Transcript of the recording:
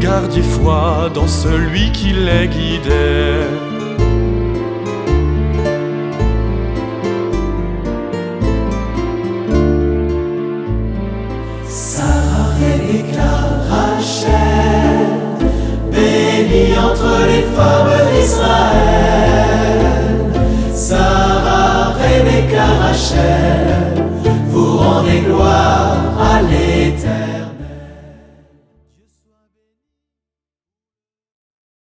gardiez foi dans celui qui les guidait. Sarah, Rebecca, Rachel, bénie entre les femmes d'Israël. Sarah, Rebecca, Rachel, vous rendez gloire à l'Éternel.